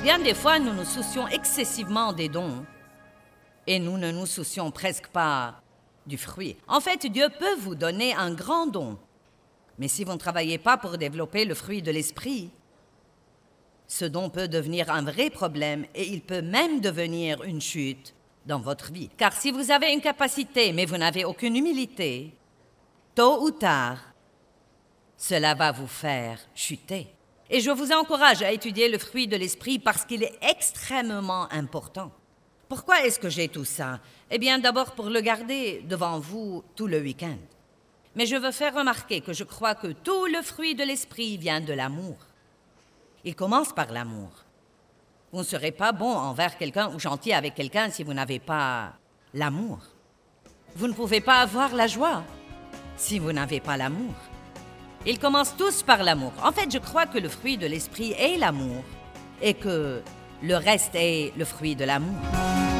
Bien des fois, nous nous soucions excessivement des dons et nous ne nous soucions presque pas du fruit. En fait, Dieu peut vous donner un grand don, mais si vous ne travaillez pas pour développer le fruit de l'esprit, ce don peut devenir un vrai problème et il peut même devenir une chute dans votre vie. Car si vous avez une capacité, mais vous n'avez aucune humilité, tôt ou tard, cela va vous faire chuter. Et je vous encourage à étudier le fruit de l'esprit parce qu'il est extrêmement important. Pourquoi est-ce que j'ai tout ça? Eh bien, d'abord pour le garder devant vous tout le week-end. Mais je veux faire remarquer que je crois que tout le fruit de l'esprit vient de l'amour. Il commence par l'amour. Vous ne serez pas bon envers quelqu'un ou gentil avec quelqu'un si vous n'avez pas l'amour. Vous ne pouvez pas avoir la joie si vous n'avez pas l'amour. Ils commencent tous par l'amour. En fait, je crois que le fruit de l'esprit est l'amour et que le reste est le fruit de l'amour.